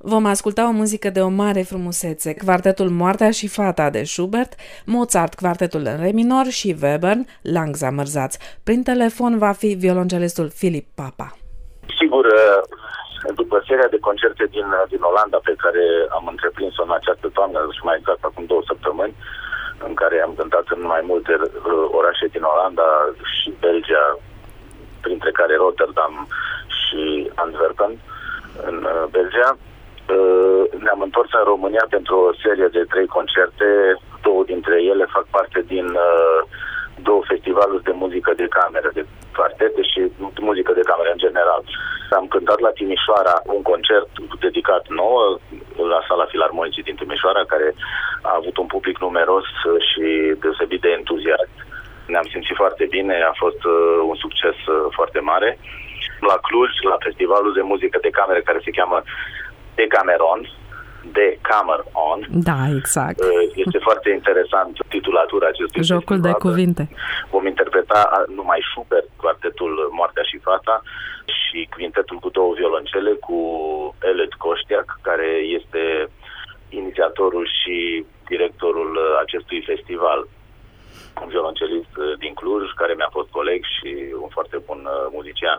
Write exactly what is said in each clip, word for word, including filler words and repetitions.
Vom asculta o muzică de o mare frumusețe, quartetul Moartea și Fata de Schubert, Mozart, quartetul în re minor și Webern, Langsamer Satz. Prin telefon va fi violoncelistul Philip Papa. Sigur, după seria de concerte din, din Olanda pe care am întreprins-o în această toamnă și mai exact acum două săptămâni, în care am cântat în mai multe orașe din Olanda și Belgia, printre care Rotterdam și Antwerpen, în Belgia. Ne-am întors în România pentru o serie de trei concerte. Două dintre ele fac parte din două festivaluri de muzică de cameră, de quartete și muzică de cameră în general. Am cântat la Timișoara un concert dedicat nouă, la Sala Filarmonicii din Timișoara, care a avut un public numeros și deosebit de entuziast. Ne-am simțit foarte bine, a fost un succes foarte mare. La Cluj, la festivalul de muzică de cameră care se cheamă Decameron, Decameron. Da, exact. Este foarte interesant titulatura acestui Jocul festival. de cuvinte. Vom interpreta numai Schubert, quartetul Moartea și Fata și quintetul cu două violoncele cu Eled Coștiac, care este inițiatorul și directorul acestui festival. Un violoncelist din Cluj, care mi-a fost coleg și un foarte bun muzician.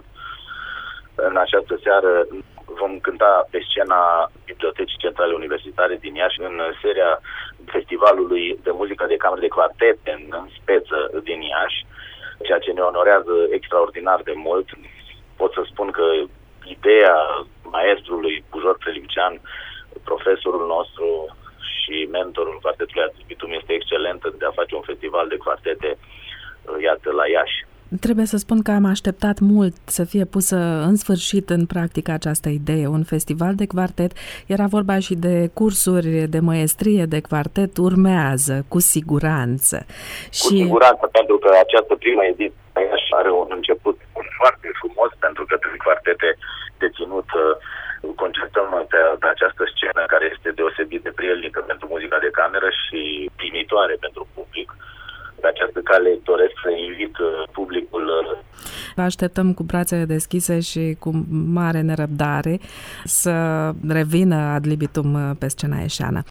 În această seară vom cânta pe scena Bibliotecii Centrale Universitare din Iași, în seria festivalului de muzică de cameră de quartete în speță din Iași, ceea ce ne onorează extraordinar de mult. Pot să spun că ideea maestrului Bujor Prelipcean, profesorul nostru și mentorul quartetului Ad Libitum, este excelentă de a face un festival de quartete, iată, la Iași. Trebuie să spun că am așteptat mult să fie pusă în sfârșit în practică această idee, un festival de quartet. Era vorba și de cursuri de măestrie de quartet, urmează, cu siguranță. Cu și... siguranță, pentru că această primă ediție are un început foarte frumos, pentru că trei quartete de ținut concertăm pe, pe această scenă care este deosebit de prielnică pentru muzica de cameră și primitoare pentru public. Pe această cale doresc să invit publicul. Vă așteptăm cu brațele deschise și cu mare nerăbdare să revină Ad Libitum pe scena ieșeană.